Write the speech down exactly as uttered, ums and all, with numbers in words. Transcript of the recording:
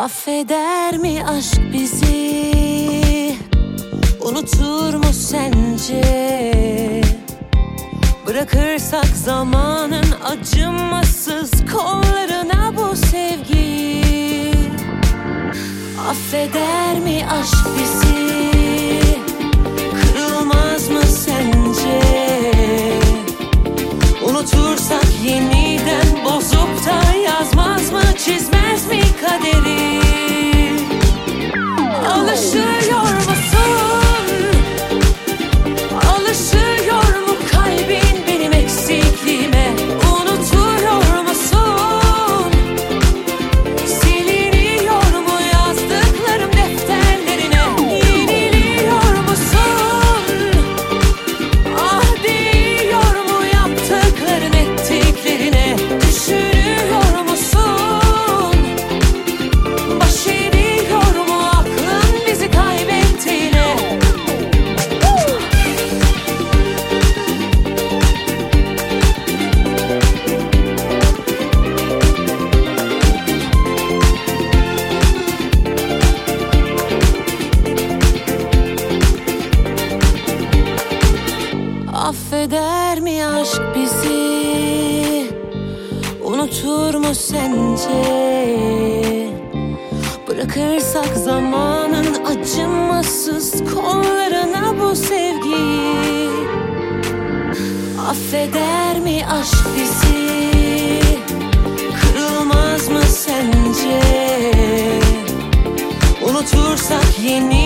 Affeder mi aşk bizi? Unutur mu sence? Bırakırsak zamanın acımasız kollarına bu sevgiyi. Affeder mi aşk bizi? Kırılmaz mı sence? Unutursak yeniden bozup da yazmaz mı, çizmez mi kaderi? Alışıyor musun? Alışıyor mu kalbin benim eksikliğime? Unutuyor musun? Siliniyor mu yazdıklarım defterlerine? Yeniliyor musun? Ah değiyor mu yaptıkların ettiklerine? Düşünüyor musun? Baş ediyor mu aklın bizi kaybettiğine? Affeder mi aşk bizi? Unutur mu sence? Bırakırsak zamanın acımasız kollarına bu sevgiyi. Affeder mi aşk bizi? Kırılmaz mı sence? Unutursak yeni